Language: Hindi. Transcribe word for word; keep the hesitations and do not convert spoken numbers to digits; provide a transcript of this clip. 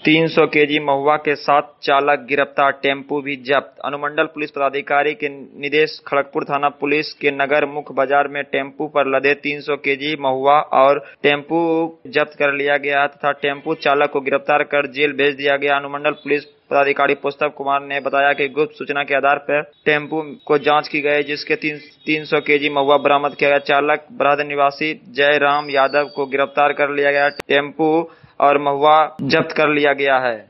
तीन सौ केजी महुआ के साथ चालक गिरफ्तार, टेम्पू भी जब्त। अनुमंडल पुलिस पदाधिकारी के निर्देश, खड़गपुर थाना पुलिस के नगर मुख्य बाजार में टेम्पू पर लदे तीन सौ केजी महुआ और टेम्पू जब्त कर लिया गया तथा टेम्पू चालक को गिरफ्तार कर जेल भेज दिया गया। अनुमंडल पुलिस पदाधिकारी पुष्पक कुमार ने बताया कि गुप्त सूचना के आधार पर टेम्पू को जांच की गई, जिसके तीन तीन सौ केजी महुआ बरामद किया गया। चालक बरहद निवासी जयराम यादव को गिरफ्तार कर लिया गया। टेम्पू और महुआ जब्त कर लिया गया है।